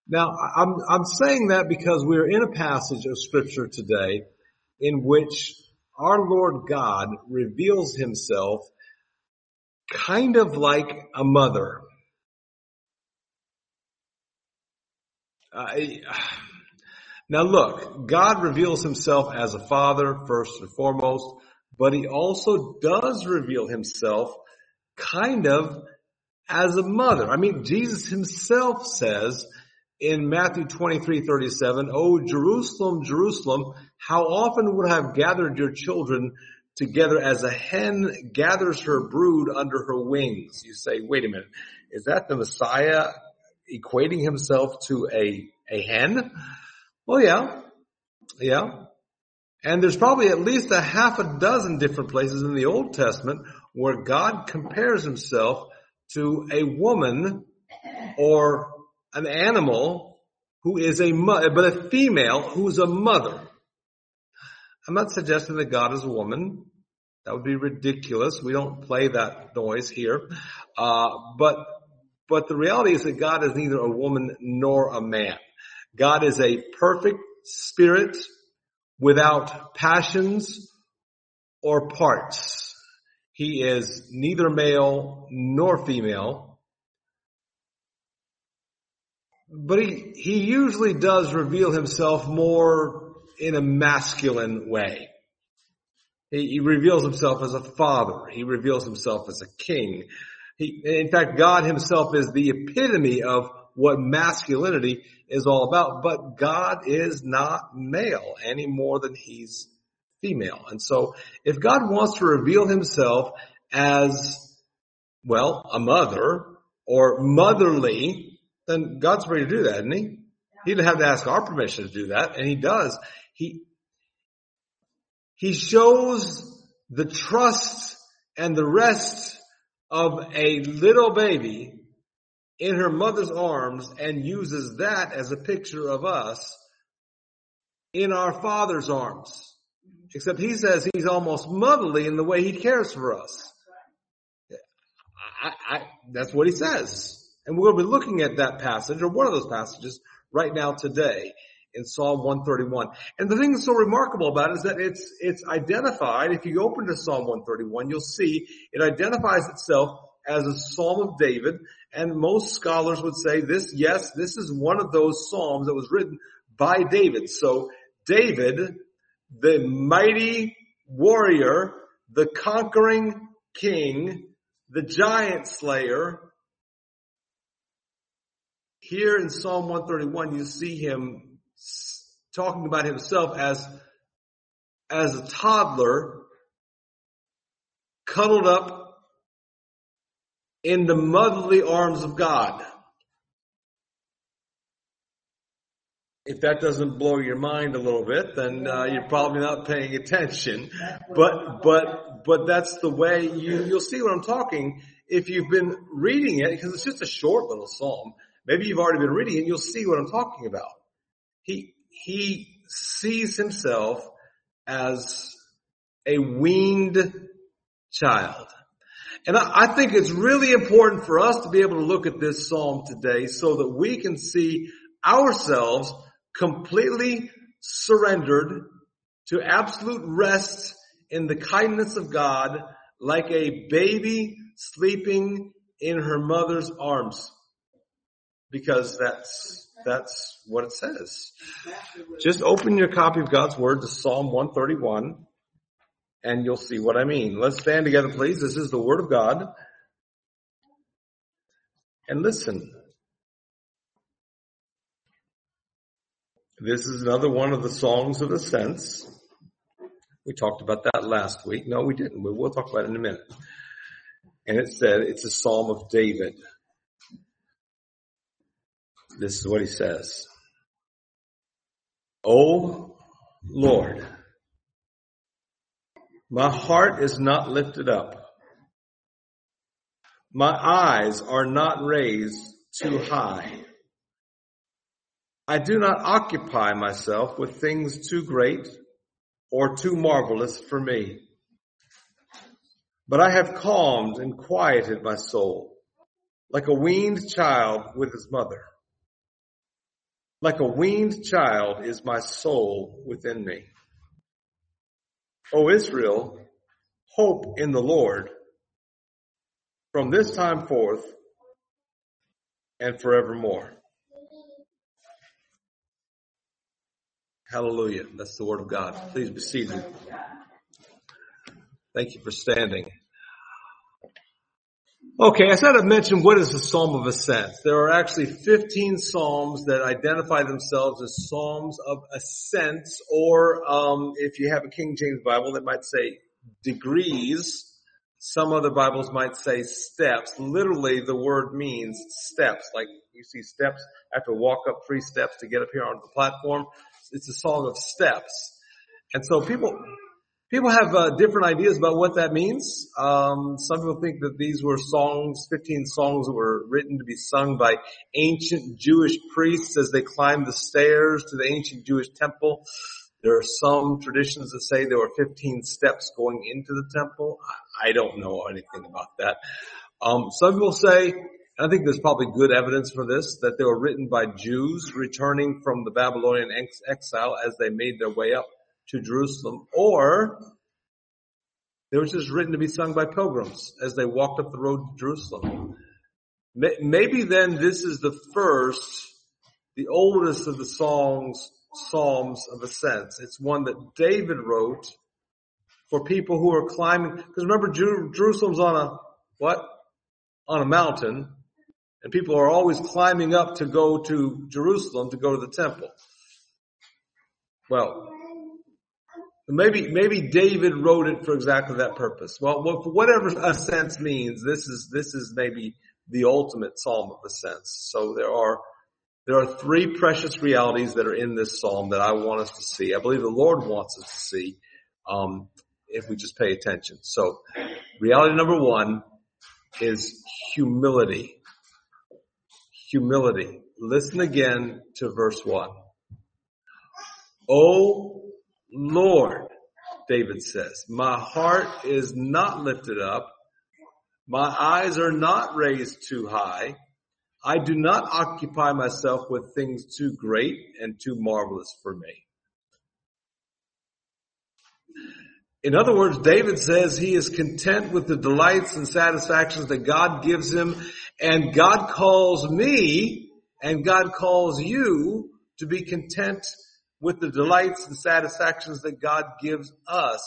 Now, I'm saying that because we're in a passage of Scripture today in which our Lord God reveals himself kind of like a mother. Now look, God reveals himself as a father first and foremost, but he also does reveal himself kind of as a mother. I mean, Jesus himself says in Matthew 23:37, "Oh, Jerusalem, Jerusalem, how often would I have gathered your children together as a hen gathers her brood under her wings." You say, wait a minute, is that the Messiah equating himself to a hen? Well, yeah. And there's probably at least a half a dozen different places in the Old Testament where God compares himself to a woman or an animal who is a mother, but a female who's a mother. I'm not suggesting that God is a woman. That would be ridiculous. We don't play that noise here. But the reality is that God is neither a woman nor a man. God is a perfect spirit without passions or parts. He is neither male nor female. But he usually does reveal himself more in a masculine way. He reveals himself as a father. He reveals himself as a king. In fact, God himself is the epitome of what masculinity is all about. But God is not male any more than he's female. And so if God wants to reveal himself as, well, a mother or motherly, then God's free to do that, isn't he? He didn't have to ask our permission to do that, and he does. He shows the trust and the rest of a little baby in her mother's arms and uses that as a picture of us in our Father's arms. Except he says he's almost motherly in the way he cares for us. That's what he says. And we're going to be looking at that passage, or one of those passages, right now today in Psalm 131. And the thing that's so remarkable about it is that it's identified. If you open to Psalm 131, you'll see it identifies itself as a Psalm of David. And most scholars would say this is one of those Psalms that was written by David. So David, the mighty warrior, the conquering king, the giant slayer, here in Psalm 131, you see him talking about himself as a toddler cuddled up in the motherly arms of God. If that doesn't blow your mind a little bit, then you're probably not paying attention. But that's the way you'll see what I'm talking if you've been reading it, because it's just a short little psalm. Maybe you've already been reading it, and you'll see what I'm talking about. He sees himself as a weaned child. And I think it's really important for us to be able to look at this psalm today so that we can see ourselves completely surrendered to absolute rest in the kindness of God, like a baby sleeping in her mother's arms. Because that's what it says. Just open your copy of God's Word to Psalm 131 and you'll see what I mean. Let's stand together, please. This is the Word of God. And listen. This is another one of the songs of ascents. We talked about that last week. No, we didn't. We'll talk about it in a minute. And it said it's a psalm of David. This is what he says. O Lord, my heart is not lifted up. My eyes are not raised too high. I do not occupy myself with things too great or too marvelous for me. But I have calmed and quieted my soul like a weaned child with his mother. Like a weaned child is my soul within me. O Israel, hope in the Lord from this time forth and forevermore. Hallelujah. That's the word of God. Please be seated. Thank you for standing. Okay, I said I'd mention what is the Psalm of Ascent. There are actually 15 Psalms that identify themselves as Psalms of Ascent, or if you have a King James Bible, it might say degrees. Some other Bibles might say steps. Literally, the word means steps. Like you see steps, I have to walk up 3 steps to get up here onto the platform. It's a song of steps. And so people have different ideas about what that means. Some people think that these were 15 songs that were written to be sung by ancient Jewish priests as they climbed the stairs to the ancient Jewish temple. There are some traditions that say there were 15 steps going into the temple. I don't know anything about that. Some people say, and I think there's probably good evidence for this, that they were written by Jews returning from the Babylonian exile as they made their way up to Jerusalem, or they were just written to be sung by pilgrims as they walked up the road to Jerusalem. Maybe then this is the oldest of the Psalms of Ascent. It's one that David wrote for people who are climbing, because remember Jerusalem's on a mountain, and people are always climbing up to go to Jerusalem, to go to the temple. Well, maybe David wrote it for exactly that purpose. Well, for whatever ascent means, this is maybe the ultimate Psalm of Ascents. So there are 3 precious realities that are in this psalm that I want us to see. I believe the Lord wants us to see, if we just pay attention. So, reality number 1 is humility. Humility. Listen again to verse 1. O Lord, David says, my heart is not lifted up. My eyes are not raised too high. I do not occupy myself with things too great and too marvelous for me. In other words, David says he is content with the delights and satisfactions that God gives him, and God calls me and God calls you to be content with the delights and satisfactions that God gives us.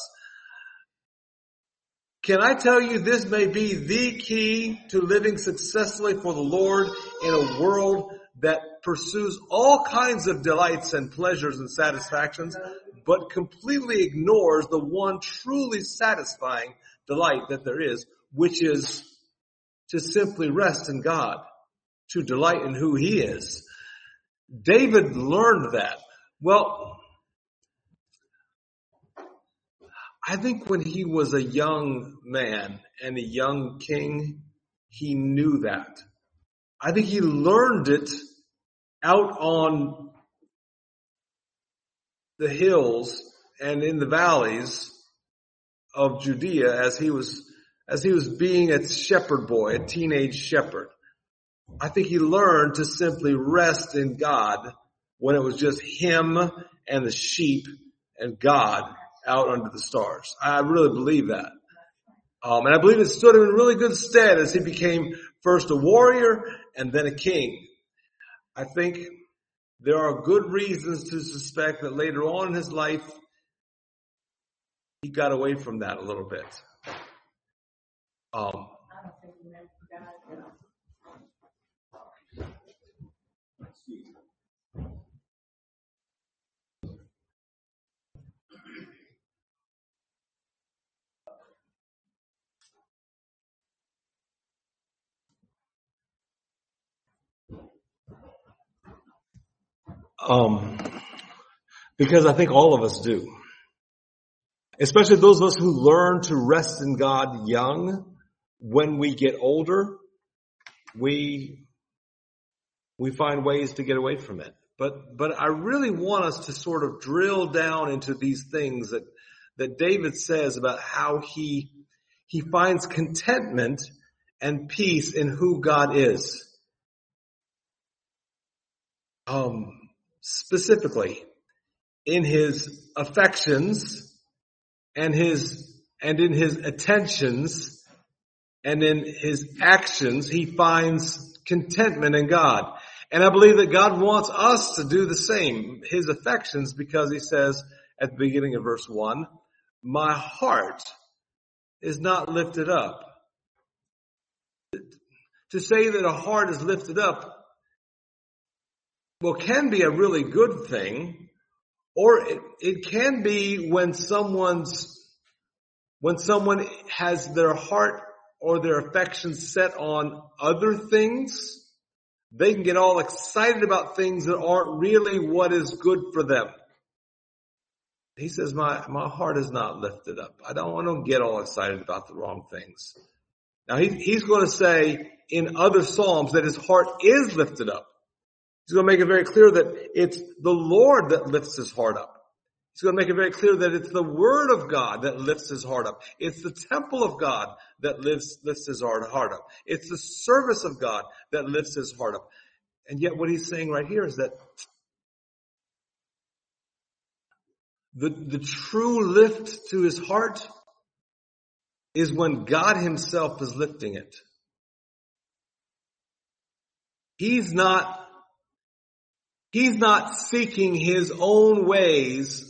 Can I tell you this may be the key to living successfully for the Lord in a world that pursues all kinds of delights and pleasures and satisfactions, but completely ignores the one truly satisfying delight that there is, which is to simply rest in God, to delight in who He is. David learned that. Well, I think when he was a young man and a young king, he knew that. I think he learned it out on the hills and in the valleys of Judea as he was being a shepherd boy, a teenage shepherd. I think he learned to simply rest in God when it was just him and the sheep and God out under the stars. I really believe that. And I believe it stood him in really good stead as he became first a warrior and then a king. I think there are good reasons to suspect that later on in his life, he got away from that a little bit. Because I think all of us do. Especially those of us who learn to rest in God young. When we get older, we find ways to get away from it. But I really want us to sort of drill down into these things that David says about how he finds contentment and peace in who God is. specifically in his affections and in his attentions and in his actions, he finds contentment in God. And I believe that God wants us to do the same, his affections, because he says at the beginning of verse 1, my heart is not lifted up. To say that a heart is lifted up, well, can be a really good thing, or it can be when someone has their heart or their affections set on other things, they can get all excited about things that aren't really what is good for them. He says, my heart is not lifted up. I don't get all excited about the wrong things. Now he's going to say in other Psalms that his heart is lifted up. He's going to make it very clear that it's the Lord that lifts his heart up. He's going to make it very clear that it's the Word of God that lifts his heart up. It's the temple of God that lifts his heart up. It's the service of God that lifts his heart up. And yet what he's saying right here is that the true lift to his heart is when God himself is lifting it. He's not seeking his own ways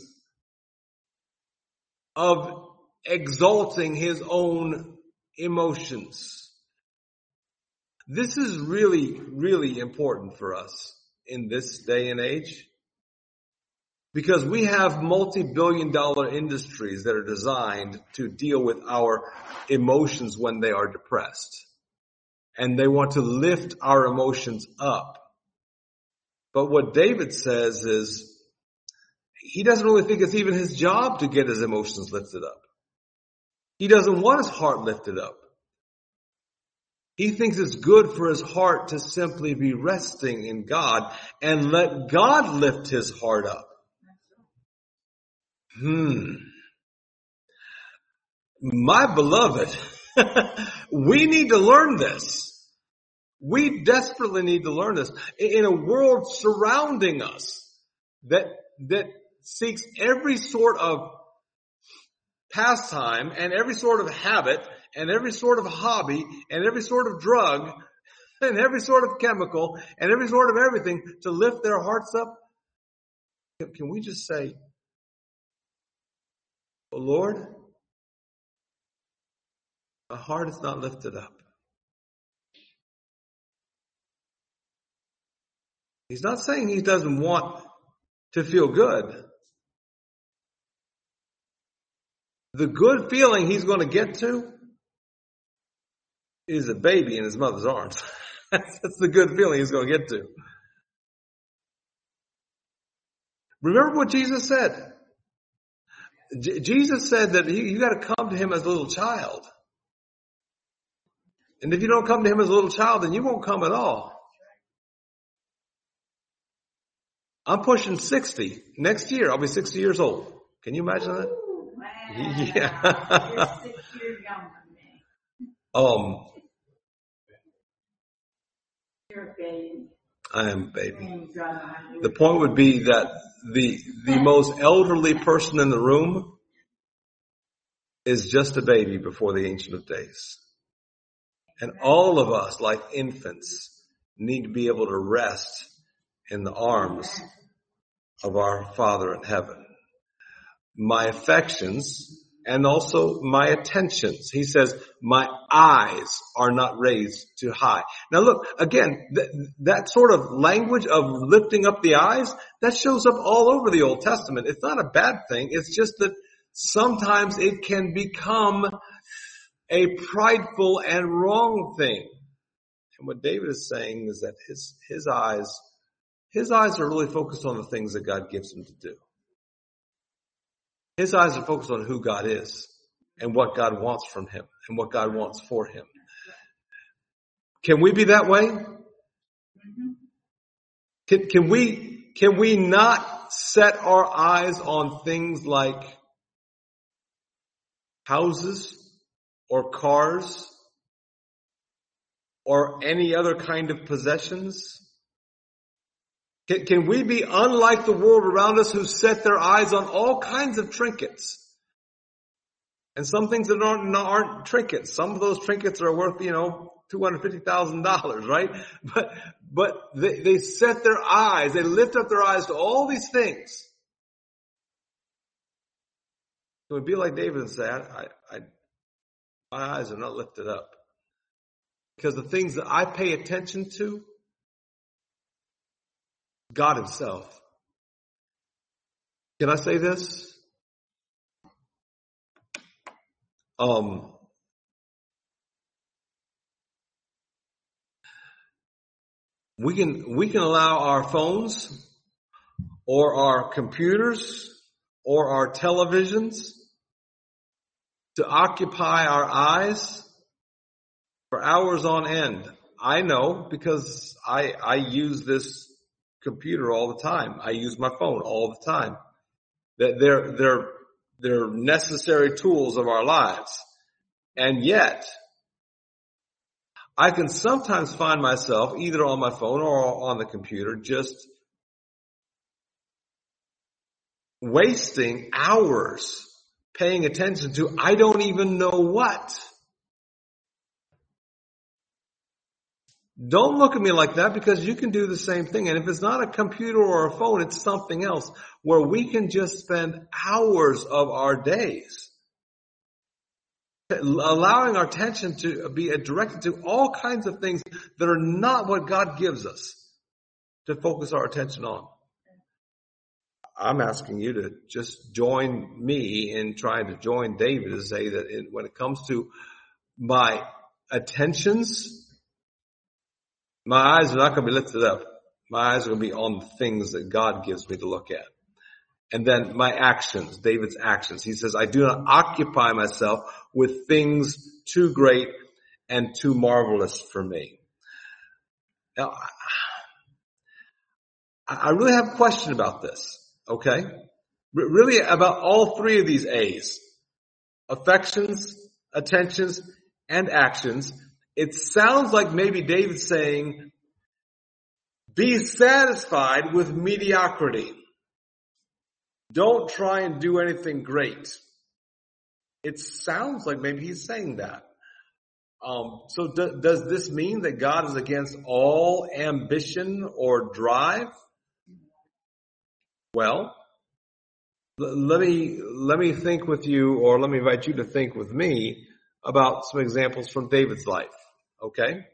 of exalting his own emotions. This is really, really important for us in this day and age, because we have multi-billion-dollar industries that are designed to deal with our emotions when they are depressed. And they want to lift our emotions up. But what David says is, he doesn't really think it's even his job to get his emotions lifted up. He doesn't want his heart lifted up. He thinks it's good for his heart to simply be resting in God and let God lift his heart up. My beloved, we need to learn this. We desperately need to learn this. In a world surrounding us that seeks every sort of pastime and every sort of habit and every sort of hobby and every sort of drug and every sort of chemical and every sort of everything to lift their hearts up, can we just say, oh Lord, my heart is not lifted up. He's not saying he doesn't want to feel good. The good feeling he's going to get to is a baby in his mother's arms. That's the good feeling he's going to get to. Remember what Jesus said. Jesus said that you got to come to him as a little child. And if you don't come to him as a little child, then you won't come at all. I'm pushing 60. Next year, I'll be 60 years old. Can you imagine that? Wow. Yeah. You're 6 years younger than me. You're a baby. I am a baby. And God, The point would be that the most elderly person in the room is just a baby before the Ancient of Days. And all of us, like infants, need to be able to rest in the arms of our Father in heaven. My affections and also my attentions. He says, my eyes are not raised too high. Now look, again, that sort of language of lifting up the eyes, that shows up all over the Old Testament. It's not a bad thing. It's just that sometimes it can become a prideful and wrong thing. And what David is saying is that his eyes are really focused on the things that God gives him to do. His eyes are focused on who God is and what God wants from him and what God wants for him. Can we be that way? Can we not set our eyes on things like houses or cars or any other kind of possessions? Can we be unlike the world around us who set their eyes on all kinds of trinkets? And some things that aren't trinkets. Some of those trinkets are worth, $250,000, right? But they set their eyes, they lift up their eyes to all these things. So it'd be like David and say, my eyes are not lifted up. Because the things that I pay attention to, God himself. Can I say this? We can allow our phones or our computers or our televisions to occupy our eyes for hours on end. I know because I use this computer all the time. I use my phone all the time. That they're necessary tools of our lives. And yet, I can sometimes find myself either on my phone or on the computer just wasting hours paying attention to I don't even know what. Don't look at me like that, because you can do the same thing. And if it's not a computer or a phone, it's something else where we can just spend hours of our days allowing our attention to be directed to all kinds of things that are not what God gives us to focus our attention on. I'm asking you to just join me in trying to join David to say that when it comes to my attentions, my eyes are not going to be lifted up. My eyes are going to be on the things that God gives me to look at. And then my actions, David's actions. He says, I do not occupy myself with things too great and too marvelous for me. Now, I really have a question about this, okay? Really about all three of these A's. Affections, attentions, and actions. It sounds like maybe David's saying, be satisfied with mediocrity. Don't try and do anything great. It sounds like maybe he's saying that. So does this mean that God is against all ambition or drive? Well, let me think with you, or let me invite you to think with me about some examples from David's life. Okay?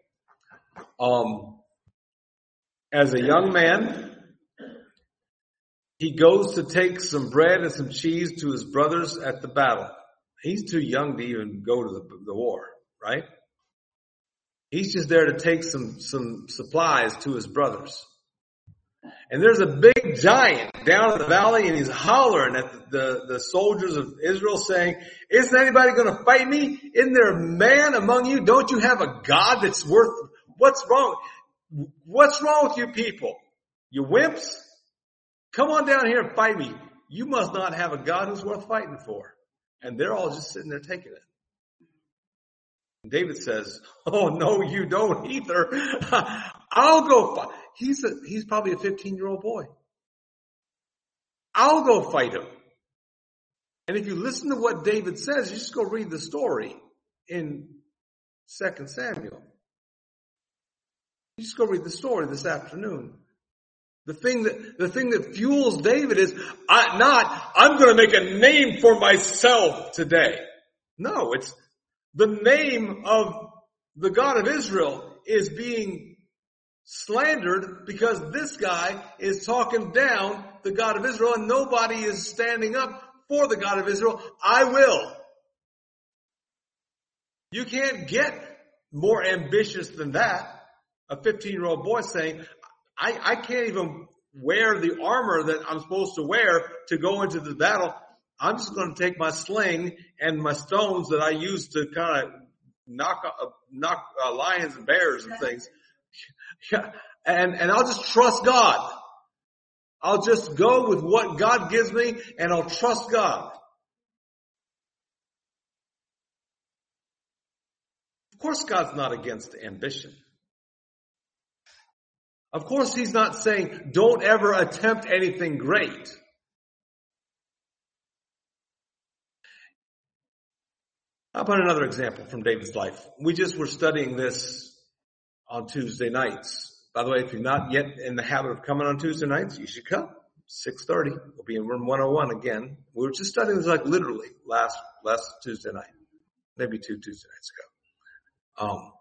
As a young man, he goes to take some bread and some cheese to his brothers at the battle. He's too young to even go to the war, right? He's just there to take some supplies to his brothers. And there's a big giant down in the valley, and he's hollering at the soldiers of Israel saying, isn't anybody going to fight me? Isn't there a man among you? Don't you have a God that's worth, what's wrong? What's wrong with you people? You wimps? Come on down here and fight me. You must not have a God who's worth fighting for. And they're all just sitting there taking it. And David says, oh, no, you don't either. I'll go fight. He's probably a 15-year-old boy. I'll go fight him. And if you listen to what David says, you just go read the story in 2 Samuel. You just go read the story this afternoon. The thing that fuels David is I'm going to make a name for myself today. No, it's the name of the God of Israel is being slandered because this guy is talking down the God of Israel, and nobody is standing up for the God of Israel. I will. You can't get more ambitious than that. A 15-year-old boy saying, I can't even wear the armor that I'm supposed to wear to go into the battle. I'm just going to take my sling and my stones that I use to kind of knock lions and bears and things. And I'll just trust God. I'll just go with what God gives me, and I'll trust God. Of course, God's not against ambition. Of course, he's not saying don't ever attempt anything great. How about another example from David's life? We just were studying this on Tuesday nights. By the way, if you're not yet in the habit of coming on Tuesday nights, you should come. 6:30. We'll be in room 101 again. We were just studying this like literally last Tuesday night. Maybe 2 Tuesday nights ago.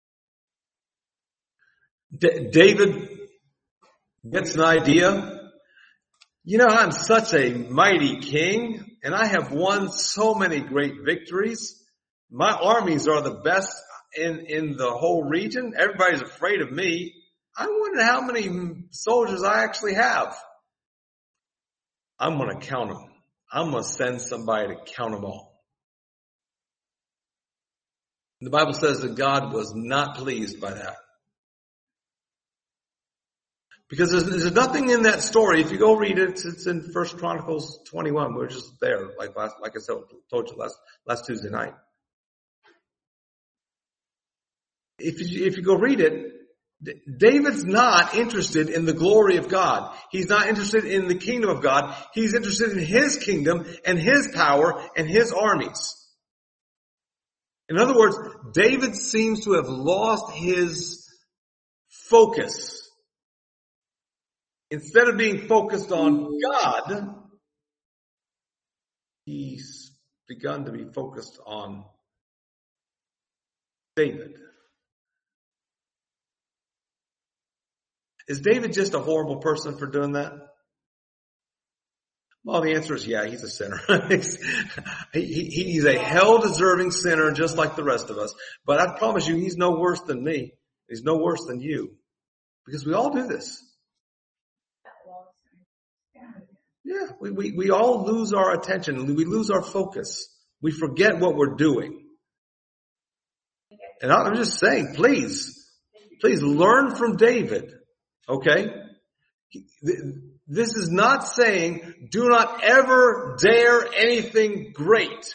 David gets an idea. You know, I'm such a mighty king, and I have won so many great victories. My armies are the best in the whole region. Everybody's afraid of me. I wonder how many soldiers I actually have. I'm going to count them. I'm going to send somebody to count them all. The Bible says that God was not pleased by that. Because there's nothing in that story. If you go read it, it's in 1 Chronicles 21. We're just there, like I said, told you last Tuesday night. If you go read it, David's not interested in the glory of God. He's not interested in the kingdom of God. He's interested in his kingdom and his power and his armies. In other words, David seems to have lost his focus. Instead of being focused on God, he's begun to be focused on David. Is David just a horrible person for doing that? Well, the answer is yeah, he's a sinner. He's a hell-deserving sinner just like the rest of us. But I promise you, he's no worse than me. He's no worse than you. Because we all do this. Yeah, we all lose our attention. We lose our focus. We forget what we're doing. And I'm just saying, please learn from David. Okay? This is not saying do not ever dare anything great.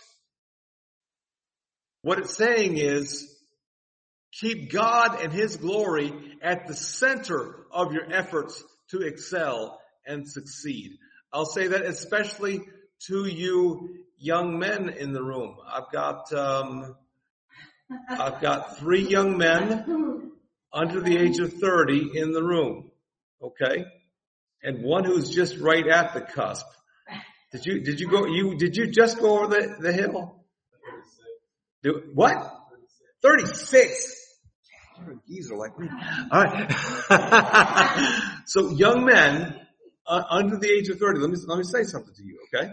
What it's saying is keep God and his glory at the center of your efforts to excel and succeed. I'll say that especially to you young men in the room. I've got 3 young men under the age of 30 in the room. Okay? And one who's just right at the cusp. Did you just go over the hill? 36. What? 36. You're a geezer like me. All right. So young men under the age of 30, let me say something to you, okay?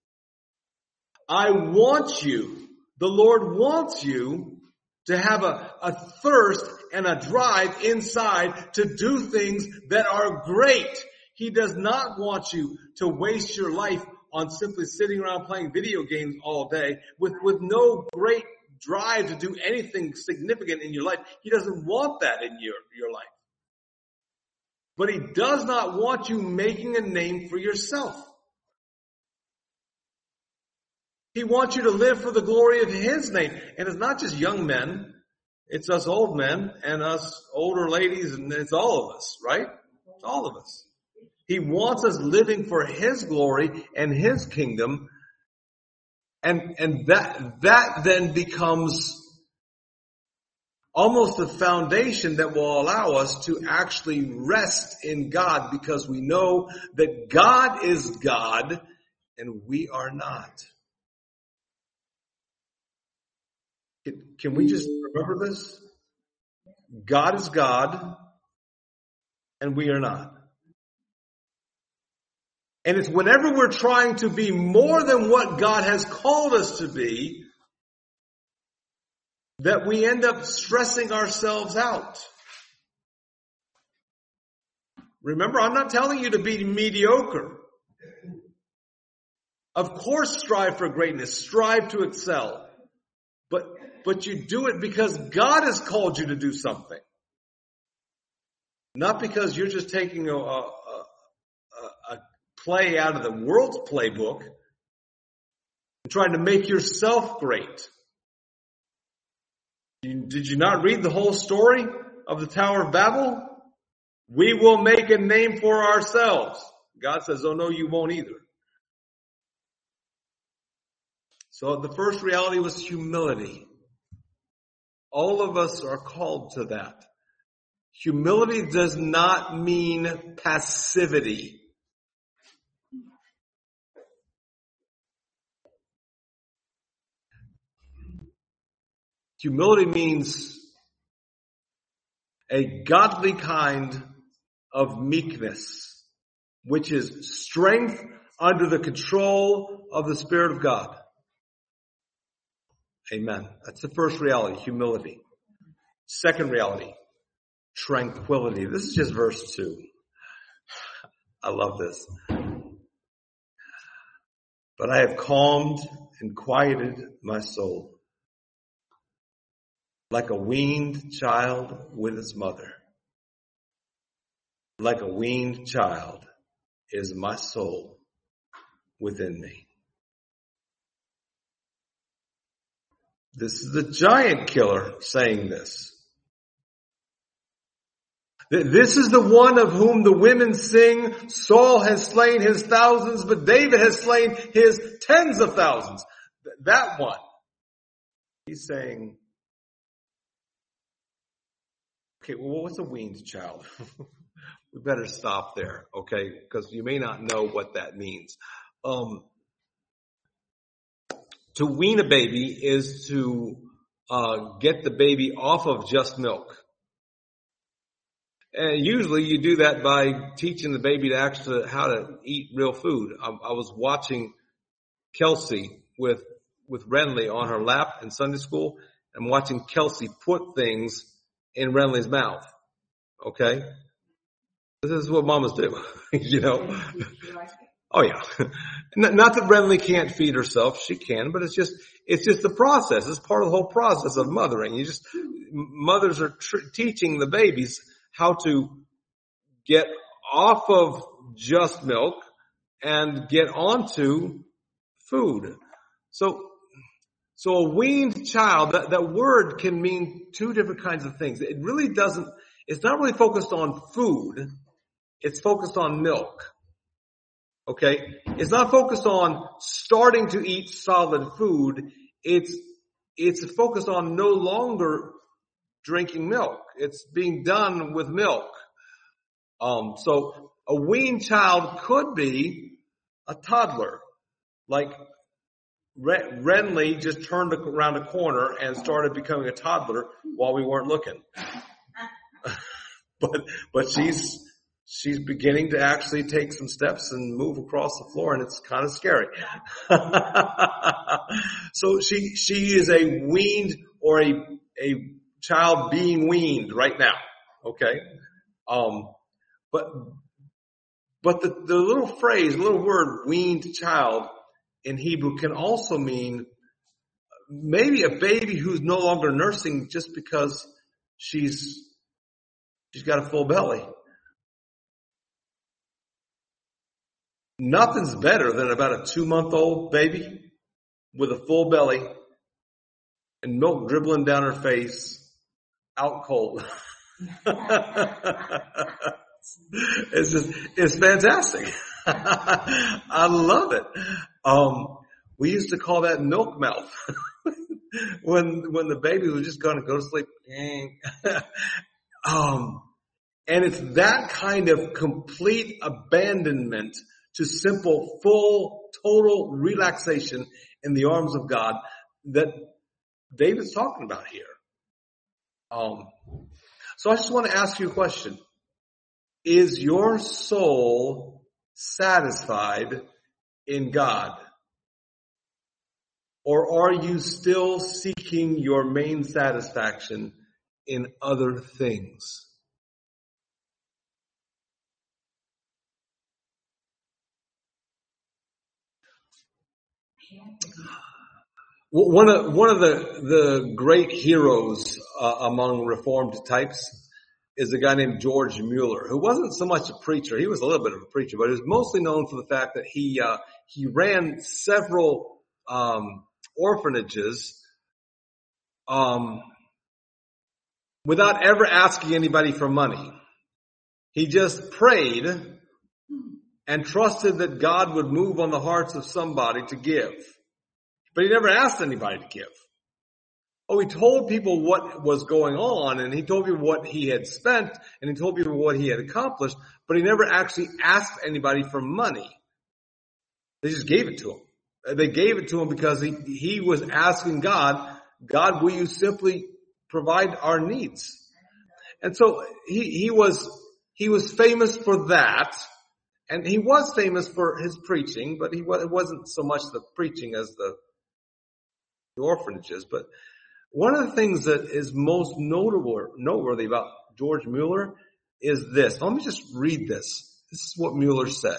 The Lord wants you to have a thirst and a drive inside to do things that are great. He does not want you to waste your life on simply sitting around playing video games all day with no great drive to do anything significant in your life. He doesn't want that in your life. But he does not want you making a name for yourself. He wants you to live for the glory of his name. And it's not just young men. It's us old men and us older ladies, and it's all of us, right? It's all of us. He wants us living for his glory and his kingdom. And that then becomes almost the foundation that will allow us to actually rest in God, because we know that God is God and we are not. Can we just remember this? God is God and we are not. And it's whenever we're trying to be more than what God has called us to be that we end up stressing ourselves out. Remember, I'm not telling you to be mediocre. Of course, strive for greatness, strive to excel. But you do it because God has called you to do something. Not because you're just taking a play out of the world's playbook and trying to make yourself great. Did you not read the whole story of the Tower of Babel? We will make a name for ourselves. God says, oh no, you won't either. So the first reality was humility. All of us are called to that. Humility does not mean passivity. Humility means a godly kind of meekness, which is strength under the control of the Spirit of God. Amen. That's the first reality, humility. Second reality, tranquility. This is just verse 2. I love this. But I have calmed and quieted my soul, like a weaned child with its mother. Like a weaned child is my soul within me. This is the giant killer saying this. This is the one of whom the women sing, Saul has slain his thousands, but David has slain his tens of thousands. That one. He's saying, okay, well, what's a weaned child? We better stop there, okay? Because you may not know what that means. To wean a baby is to get the baby off of just milk. And usually you do that by teaching the baby to actually how to eat real food. I was watching Kelsey with Renly on her lap in Sunday school. I'm watching Kelsey put things in Renly's mouth. Okay? This is what mamas do, you know. Oh yeah. Not that Renly can't feed herself. She can, but it's just the process. It's part of the whole process of mothering. Mothers are teaching the babies how to get off of just milk and get onto food. So a weaned child, that word can mean two different kinds of things. It's not really focused on food. It's focused on milk. Okay? It's not focused on starting to eat solid food. It's focused on no longer drinking milk. It's being done with milk. So a weaned child could be a toddler. Like Renly just turned around a corner and started becoming a toddler while we weren't looking. But she's beginning to actually take some steps and move across the floor, and it's kind of scary. So she is a weaned or a child being weaned right now. Okay? But the little phrase, little word, weaned child in Hebrew can also mean maybe a baby who's no longer nursing just because she's got a full belly. Nothing's better than about a 2-month-old baby with a full belly and milk dribbling down her face, out cold. It's fantastic. I love it. We used to call that milk mouth when the baby was just going to go to sleep. And it's that kind of complete abandonment to simple, full, total relaxation in the arms of God that David's talking about here. So I just want to ask you a question. Is your soul satisfied in God? Or are you still seeking your main satisfaction in other things? One of the great heroes among Reformed types is a guy named George Mueller, who wasn't so much a preacher. He was a little bit of a preacher, but he was mostly known for the fact that he ran several orphanages without ever asking anybody for money. He just prayed and trusted that God would move on the hearts of somebody to give. But he never asked anybody to give. Oh, he told people what was going on, and he told people what he had spent, and he told people what he had accomplished, but he never actually asked anybody for money. They just gave it to him. They gave it to him because he was asking God, God, will you simply provide our needs? And so he was famous for that, and he was famous for his preaching, but it wasn't so much the preaching as the orphanages. But one of the things that is most noteworthy about George Mueller is this. Let me just read this. This is what Mueller said.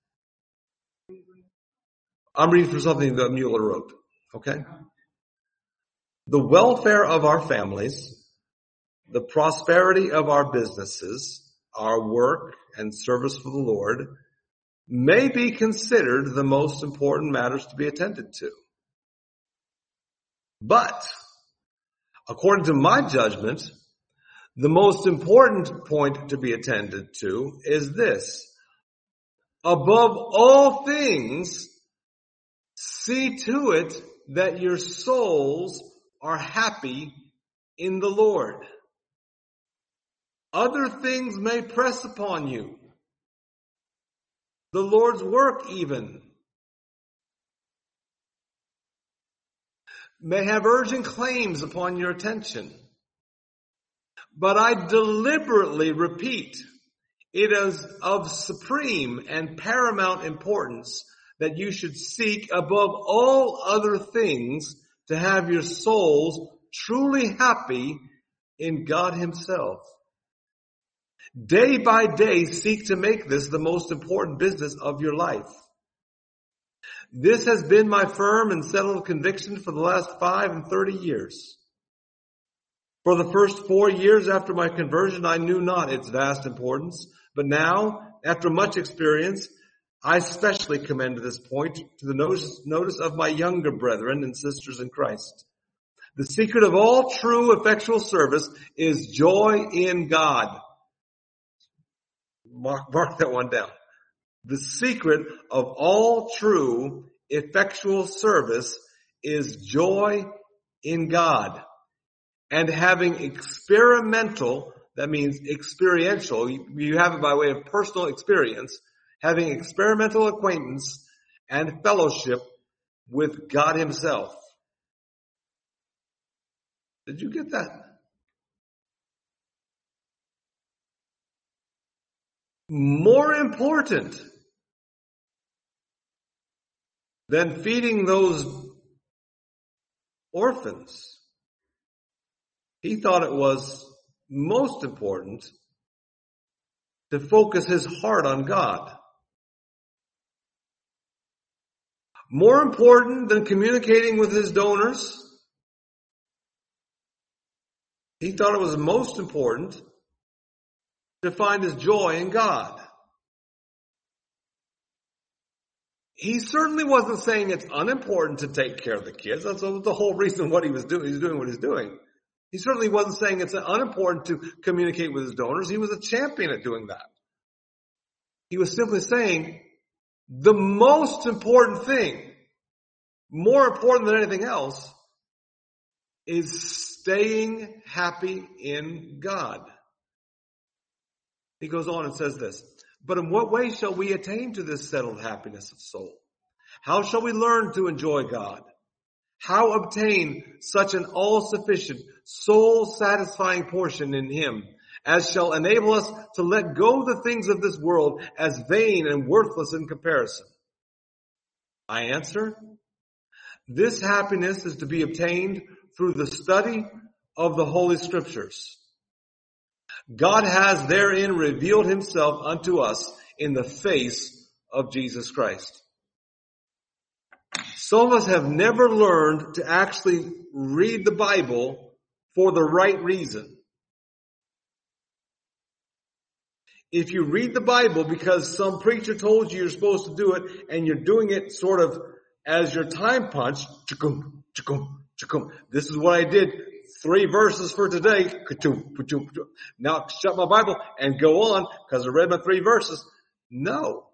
I'm reading from something that Mueller wrote. Okay? The welfare of our families, the prosperity of our businesses, our work and service for the Lord may be considered the most important matters to be attended to. But, according to my judgment, the most important point to be attended to is this. Above all things, see to it that your souls are happy in the Lord. Other things may press upon you. The Lord's work even may have urgent claims upon your attention. But I deliberately repeat, it is of supreme and paramount importance that you should seek above all other things to have your souls truly happy in God Himself. Day by day, seek to make this the most important business of your life. This has been my firm and settled conviction for the last 5 and 30 years. For the first 4 years after my conversion, I knew not its vast importance. But now, after much experience, I especially commend this point to the notice of my younger brethren and sisters in Christ. The secret of all true effectual service is joy in God. Mark that one down. The secret of all true effectual service is joy in God. And having experimental, that means experiential, you have it by way of personal experience, having experimental acquaintance and fellowship with God Himself. Did you get that? More important than feeding those orphans. He thought it was most important to focus his heart on God. More important than communicating with his donors. He thought it was most important to find his joy in God. He certainly wasn't saying it's unimportant to take care of the kids. That's the whole reason what he was doing. He's doing what he's doing. He certainly wasn't saying it's unimportant to communicate with his donors. He was a champion at doing that. He was simply saying the most important thing, more important than anything else, is staying happy in God. He goes on and says this, but in what way shall we attain to this settled happiness of soul? How shall we learn to enjoy God? How obtain such an all-sufficient, soul-satisfying portion in Him as shall enable us to let go the things of this world as vain and worthless in comparison? I answer, this happiness is to be obtained through the study of the Holy Scriptures. God has therein revealed Himself unto us in the face of Jesus Christ. Some of us have never learned to actually read the Bible for the right reason. If you read the Bible because some preacher told you you're supposed to do it and you're doing it sort of as your time punch, this is what I did 3 verses for today. Now shut my Bible and go on because I read my 3 verses. No.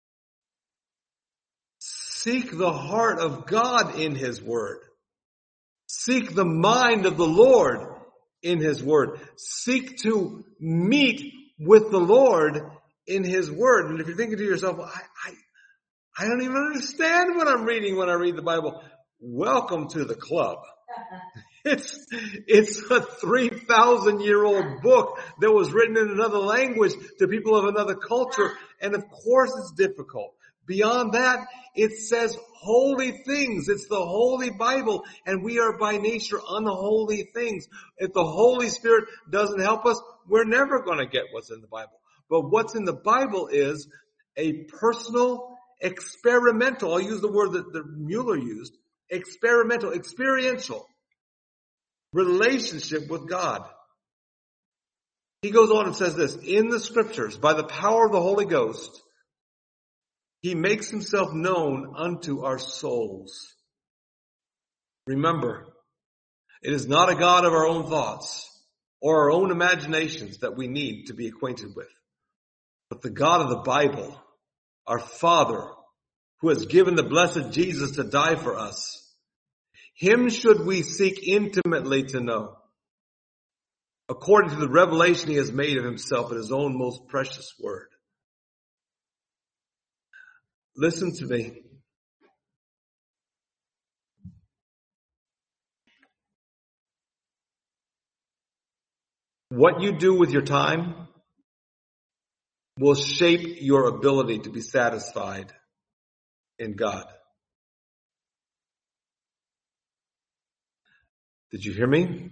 Seek the heart of God in His Word. Seek the mind of the Lord in His Word. Seek to meet with the Lord in His Word. And if you're thinking to yourself, I don't even understand what I'm reading when I read the Bible. Welcome to the club. It's a 3,000-year-old book that was written in another language to people of another culture. And of course it's difficult. Beyond that, it says holy things. It's the Holy Bible, and we are by nature unholy things. If the Holy Spirit doesn't help us, we're never going to get what's in the Bible. But what's in the Bible is a personal, experimental, I'll use the word that Mueller used, experimental, experiential relationship with God. He goes on and says this, in the Scriptures, by the power of the Holy Ghost, He makes Himself known unto our souls. Remember, it is not a God of our own thoughts or our own imaginations that we need to be acquainted with, but the God of the Bible, our Father, who has given the blessed Jesus to die for us. Him should we seek intimately to know, according to the revelation He has made of Himself in His own most precious word. Listen to me. What you do with your time will shape your ability to be satisfied in God. Did you hear me?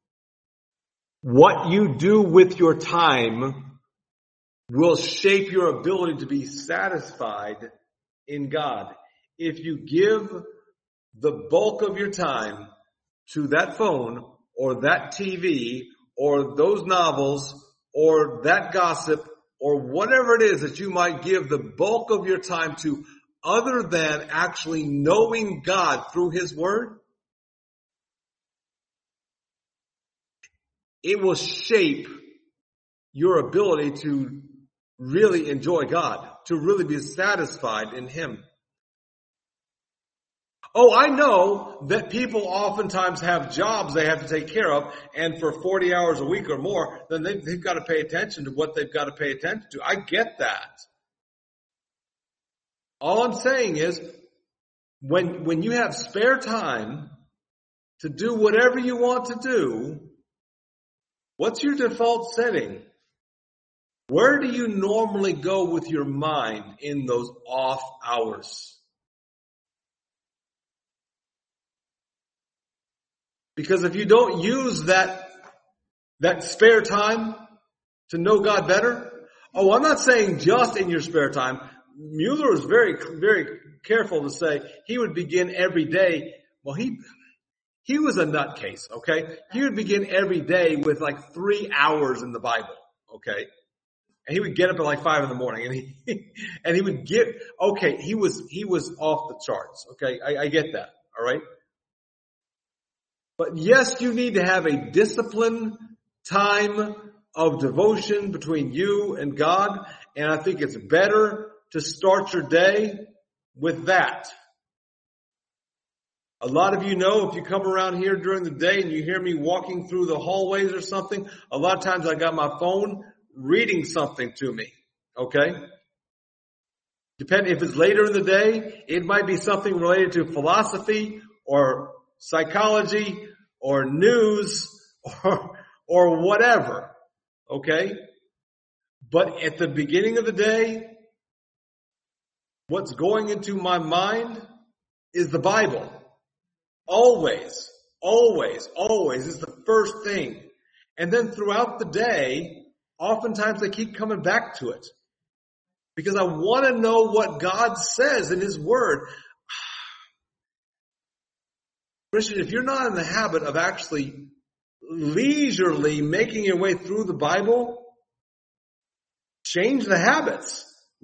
What you do with your time will shape your ability to be satisfied in God. If you give the bulk of your time to that phone or that TV or those novels or that gossip or whatever it is that you might give the bulk of your time to other than actually knowing God through His Word, it will shape your ability to really enjoy God, to really be satisfied in Him. Oh, I know that people oftentimes have jobs they have to take care of, and for 40 hours a week or more, then they've got to pay attention to what they've got to pay attention to. I get that. All I'm saying is, when you have spare time to do whatever you want to do, what's your default setting? Where do you normally go with your mind in those off hours? Because if you don't use that spare time to know God better, I'm not saying just in your spare time. Mueller was very, very careful to say he would begin every day. Well, he was a nutcase, okay? He would begin every day with like 3 hours in the Bible, okay? And he would get up at like 5 a.m. and he would he was off the charts, okay? I get that, all right? But yes, you need to have a disciplined time of devotion between you and God, and I think it's better to start your day with that. A lot of you know, if you come around here during the day and you hear me walking through the hallways or something, a lot of times I got my phone reading something to me, okay? Depending if it's later in the day, it might be something related to philosophy or psychology or news or whatever, okay? But at the beginning of the day, what's going into my mind is the Bible. Always, always, always is the first thing. And then throughout the day, oftentimes I keep coming back to it because I want to know what God says in His Word. Christian, if you're not in the habit of actually leisurely making your way through the Bible, change the habits.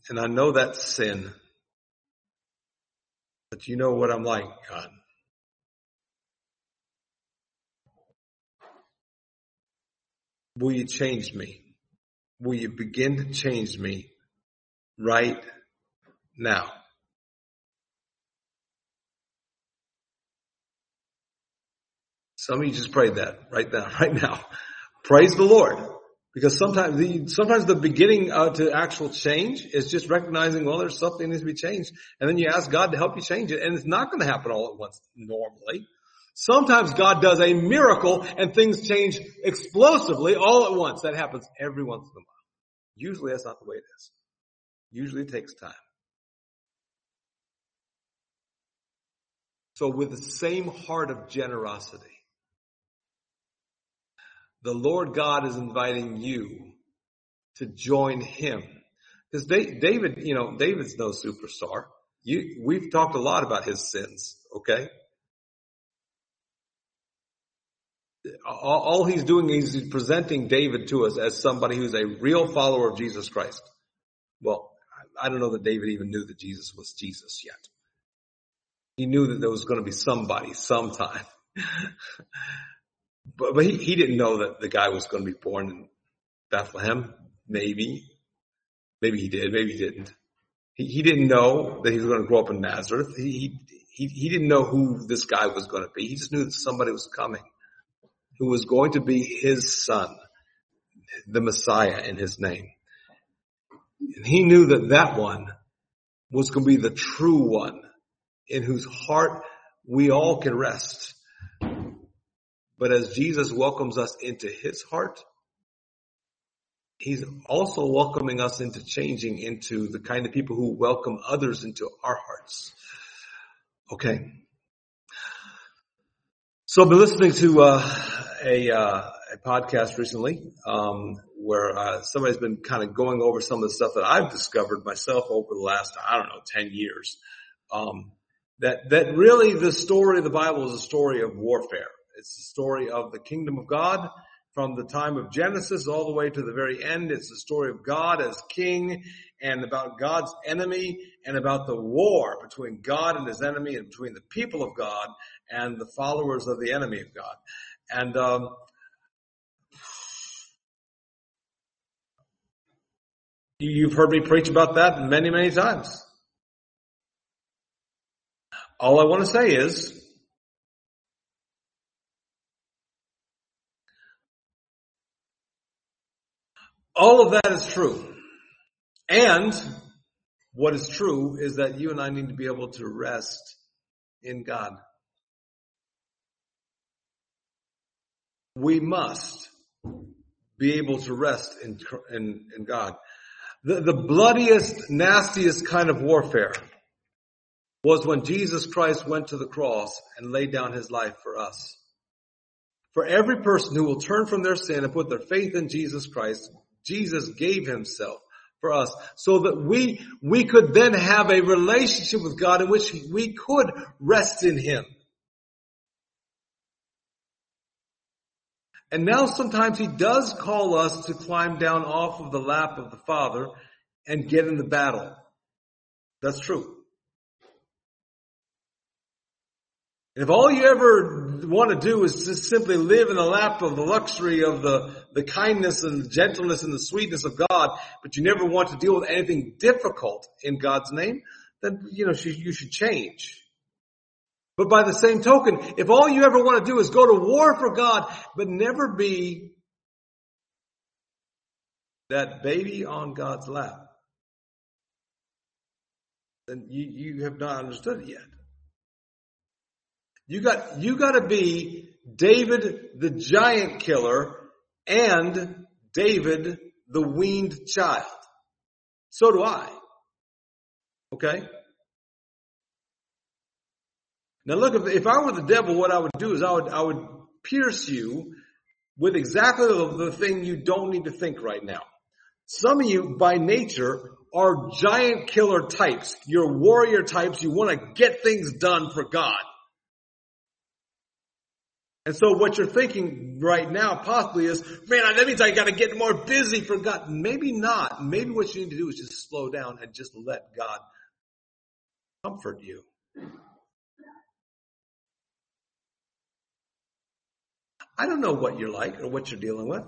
And I know that's sin. But you know what I'm like, God. Will you change me? Will you begin to change me right now? Some of you just prayed that right now. Praise the Lord. Because sometimes the beginning to actual change is just recognizing, well, there's something that needs to be changed. And then you ask God to help you change it. And it's not going to happen all at once normally. Sometimes God does a miracle and things change explosively all at once. That happens every once in a while. Usually that's not the way it is. Usually it takes time. So with the same heart of generosity, the Lord God is inviting you to join him. Because David, David's no superstar. We've talked a lot about his sins, okay? All he's doing is he's presenting David to us as somebody who's a real follower of Jesus Christ. Well, I don't know that David even knew that Jesus was Jesus yet. He knew that there was going to be somebody sometime. But he didn't know that the guy was going to be born in Bethlehem. Maybe he did. Maybe he didn't. He didn't know that he was going to grow up in Nazareth. He didn't know who this guy was going to be. He just knew that somebody was coming who was going to be his son, the Messiah in his name. And he knew that one was going to be the true one in whose heart we all can rest. But as Jesus welcomes us into his heart, he's also welcoming us into changing into the kind of people who welcome others into our hearts. Okay. So I've been listening to a podcast recently where somebody's been kind of going over some of the stuff that I've discovered myself over the last, 10 years. That really the story of the Bible is a story of warfare. It's the story of the kingdom of God from the time of Genesis all the way to the very end. It's the story of God as king and about God's enemy and about the war between God and his enemy and between the people of God and the followers of the enemy of God. And you've heard me preach about that many, many times. All I want to say is, all of that is true. And what is true is that you and I need to be able to rest in God. We must be able to rest in God. The bloodiest, nastiest kind of warfare was when Jesus Christ went to the cross and laid down his life for us. For every person who will turn from their sin and put their faith in Jesus Christ, Jesus gave himself for us so that we could then have a relationship with God in which we could rest in him. And now sometimes he does call us to climb down off of the lap of the Father and get in the battle. That's true. And if all you ever want to do is just simply live in the lap of the luxury of the kindness and the gentleness and the sweetness of God, but you never want to deal with anything difficult in God's name, then, you should change. But by the same token, if all you ever want to do is go to war for God, but never be that baby on God's lap, then you have not understood it yet. You got to be David the giant killer and David the weaned child. So do I. Okay? Now look, if I were the devil, what I would do is I would pierce you with exactly the thing you don't need to think right now. Some of you by nature are giant killer types. You're warrior types. You want to get things done for God. And so what you're thinking right now possibly is, man, that means I got to get more busy for God. Maybe not. Maybe what you need to do is just slow down and just let God comfort you. I don't know what you're like or what you're dealing with.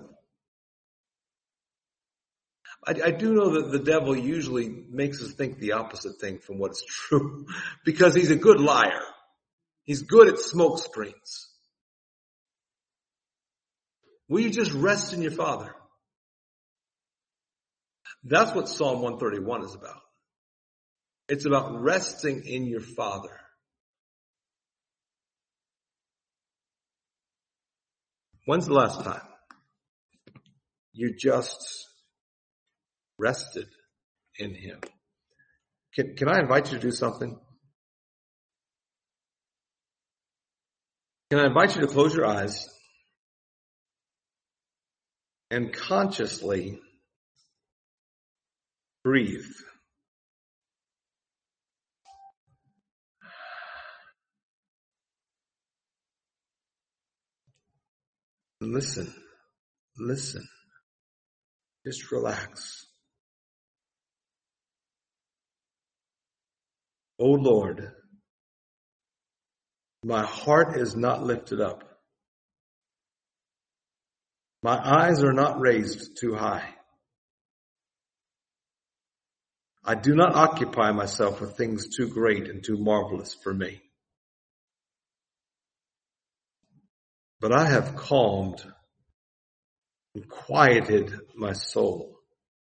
I do know that the devil usually makes us think the opposite thing from what is true because he's a good liar. He's good at smoke screens. Will you just rest in your Father? That's what Psalm 131 is about. It's about resting in your Father. When's the last time you just rested in Him? Can I invite you to do something? Can I invite you to close your eyes and consciously breathe? Listen. Just relax. Oh Lord, my heart is not lifted up. My eyes are not raised too high. I do not occupy myself with things too great and too marvelous for me. But I have calmed and quieted my soul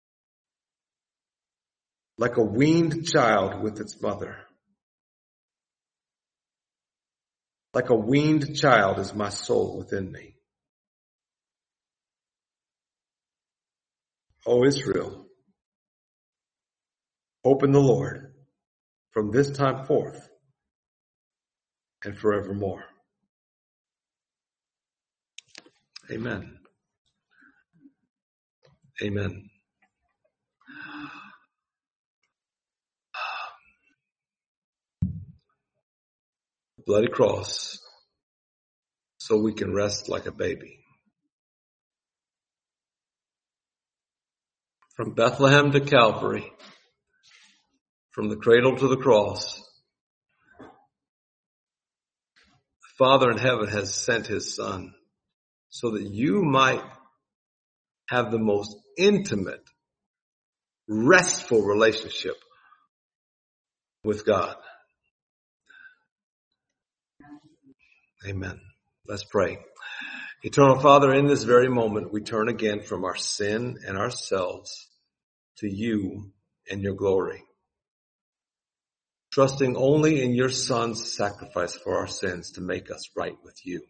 like a weaned child with its mother. Like a weaned child is my soul within me. O Israel, hope in the Lord from this time forth and forevermore. Amen. Amen. Bloody cross so we can rest like a baby. From Bethlehem to Calvary, from the cradle to the cross, the Father in heaven has sent His Son so that you might have the most intimate, restful relationship with God. Amen. Let's pray. Eternal Father, in this very moment, we turn again from our sin and ourselves to you and your glory, trusting only in your Son's sacrifice for our sins to make us right with you.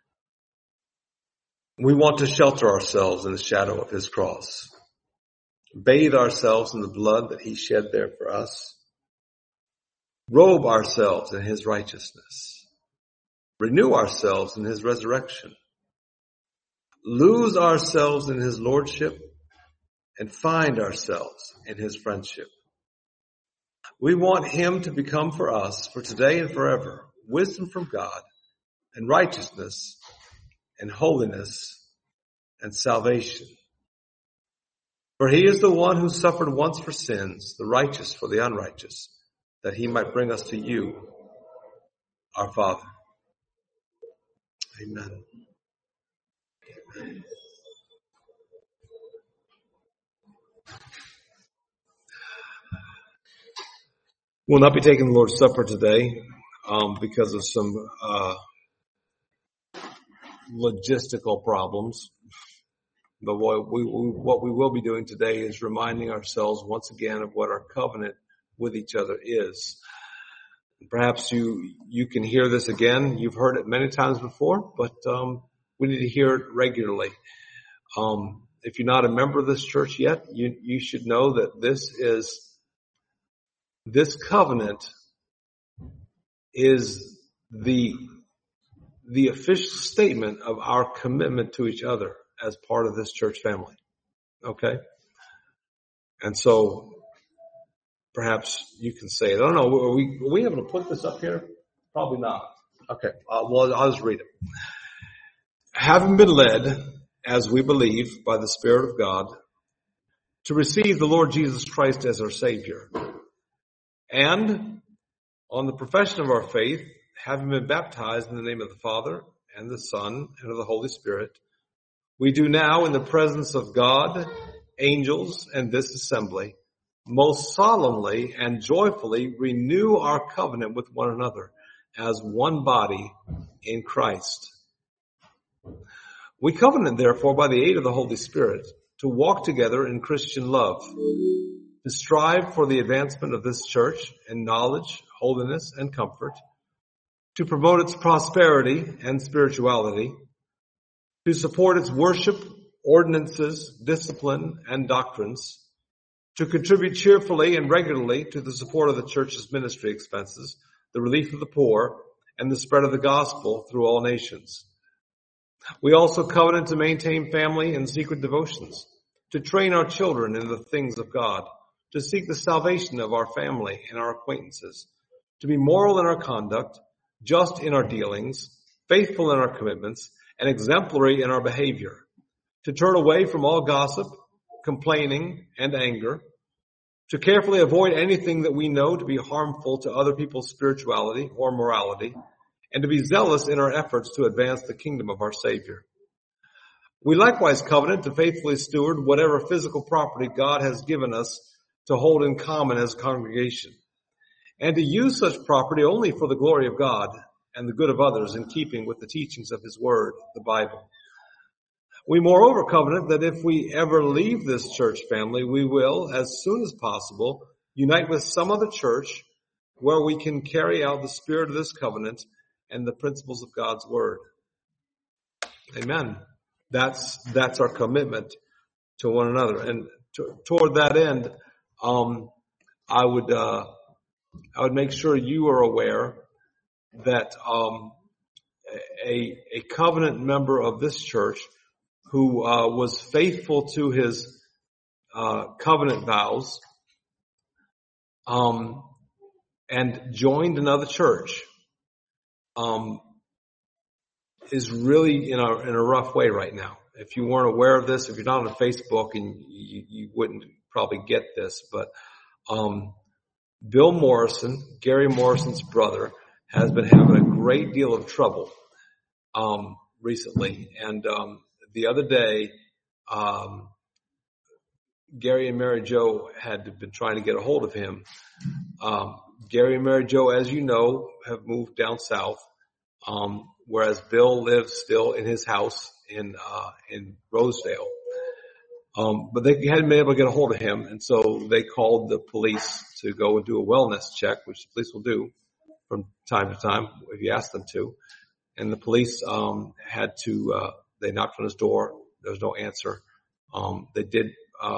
We want to shelter ourselves in the shadow of His cross, bathe ourselves in the blood that He shed there for us, robe ourselves in His righteousness, renew ourselves in His resurrection, lose ourselves in His lordship, and find ourselves in His friendship. We want Him to become for us, for today and forever, wisdom from God and righteousness and holiness and salvation. For He is the one who suffered once for sins, the righteous for the unrighteous, that He might bring us to you, our Father. Amen. Amen. We'll not be taking the Lord's Supper today because of some logistical problems. But what we will be doing today is reminding ourselves once again of what our covenant with each other is. Perhaps you can hear this again. You've heard it many times before, but we need to hear it regularly. If you're not a member of this church yet, you should know that this covenant is the official statement of our commitment to each other as part of this church family. Okay? And so perhaps you can say it. I don't know. Are we able to put this up here? Probably not. Okay. Well, I'll just read it. having been led, as we believe, by the Spirit of God, to receive the Lord Jesus Christ as our Savior, and on the profession of our faith, having been baptized in the name of the Father and the Son and of the Holy Spirit, we do now in the presence of God, angels, and this assembly, most solemnly and joyfully renew our covenant with one another as one body in Christ. We covenant, therefore, by the aid of the Holy Spirit, to walk together in Christian love, to strive for the advancement of this church in knowledge, holiness, and comfort, to promote its prosperity and spirituality, to support its worship, ordinances, discipline, and doctrines, to contribute cheerfully and regularly to the support of the church's ministry expenses, the relief of the poor, and the spread of the gospel through all nations. We also covenant to maintain family and secret devotions, to train our children in the things of God, to seek the salvation of our family and our acquaintances, to be moral in our conduct, just in our dealings, faithful in our commitments, and exemplary in our behavior, to turn away from all gossip, complaining, and anger, to carefully avoid anything that we know to be harmful to other people's spirituality or morality, and to be zealous in our efforts to advance the kingdom of our Savior. We likewise covenant to faithfully steward whatever physical property God has given us to hold in common as a congregation, and to use such property only for the glory of God and the good of others in keeping with the teachings of His Word, the Bible. We moreover covenant that if we ever leave this church family, we will, as soon as possible, unite with some other church where we can carry out the spirit of this covenant and the principles of God's Word. Amen. That's our commitment to one another. And toward that end, I would make sure you are aware that a covenant member of this church who was faithful to his covenant vows and joined another church is really in a rough way right now. If you weren't aware of this, if you're not on Facebook, and you wouldn't probably get this, but Bill Morrison, Gary Morrison's brother, has been having a great deal of trouble recently. And the other day, Gary and Mary Jo had been trying to get a hold of him. Gary and Mary Jo, as you know, have moved down south, whereas Bill lives still in his house in Rosedale. But they hadn't been able to get a hold of him, and so they called the police to go and do a wellness check, which the police will do from time to time if you ask them to. And the police had to they knocked on his door. There was no answer. They did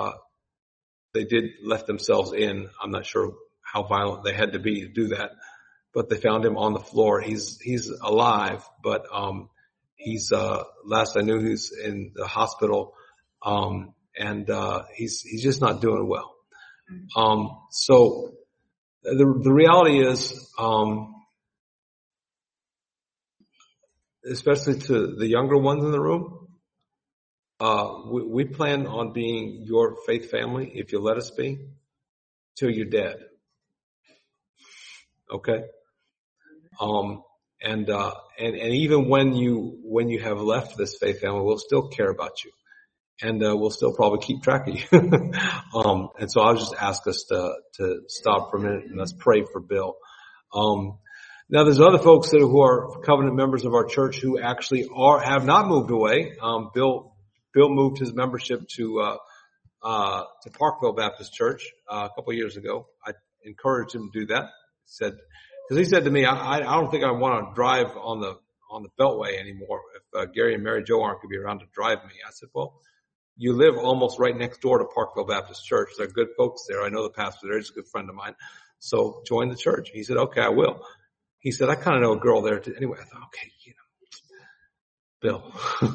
let themselves in. I'm not sure how violent they had to be to do that, but they found him on the floor. He's alive, but he's last I knew he's in the hospital, and he's just not doing well. So the reality is, especially to the younger ones in the room, we plan on being your faith family, if you let us be, till you're dead. Okay? And even when you have left this faith family, we'll still care about you. And we'll still probably keep track of you. And so I'll just ask us to stop for a minute and let's pray for Bill. Now there's other folks who are covenant members of our church who actually have not moved away. Bill moved his membership to Parkville Baptist Church a couple of years ago. I encouraged him to do that. Because he said to me, I don't think I want to drive on the Beltway anymore if Gary and Mary Jo aren't going to be around to drive me. I said, well, you live almost right next door to Parkville Baptist Church. They're good folks there. I know the pastor there. He's a good friend of mine. So join the church. He said, okay, I will. He said, I kind of know a girl there too. Anyway, I thought, okay, Bill.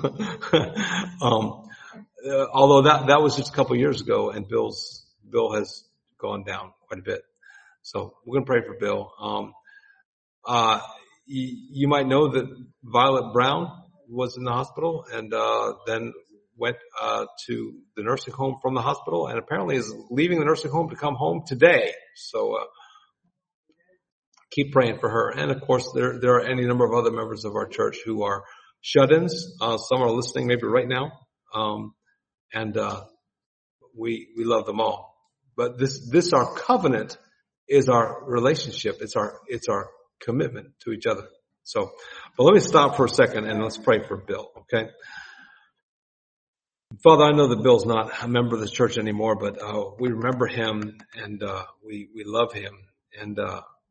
Although that was just a couple of years ago, and Bill has gone down quite a bit. So we're going to pray for Bill. You might know that Violet Brown was in the hospital and then went to the nursing home from the hospital, and apparently is leaving the nursing home to come home today. So keep praying for her. And of course, there are any number of other members of our church who are shut-ins. Some are listening maybe right now, and we love them all. But this our covenant is our relationship. It's our commitment to each other. So, but let me stop for a second and let's pray for Bill, okay? Father, I know that Bill's not a member of this church anymore, but we remember him and we love him. And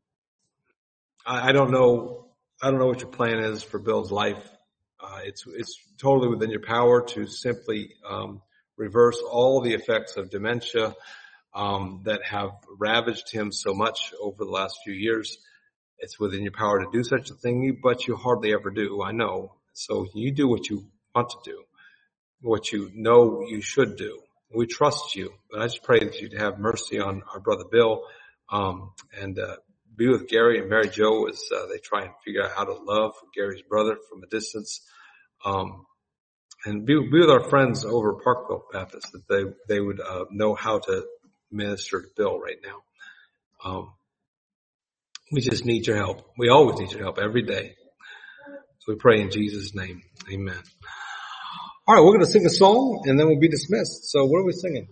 I don't know what your plan is for Bill's life. It's totally within your power to simply reverse all the effects of dementia that have ravaged him so much over the last few years. It's within your power to do such a thing, but you hardly ever do, I know. So you do what you want to do, what you know you should do. We trust you, but I just pray that you'd have mercy on our brother Bill, and be with Gary and Mary Jo as they try and figure out how to love Gary's brother from a distance. And be with our friends over at Parkville Baptist, that they would know how to minister to Bill right now. We just need your help. We always need your help every day. So we pray in Jesus' name. Amen. All right, we're going to sing a song and then we'll be dismissed. So what are we singing?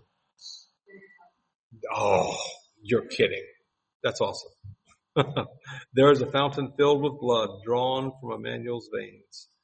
Oh, you're kidding. That's awesome. There is a fountain filled with blood drawn from Emmanuel's veins.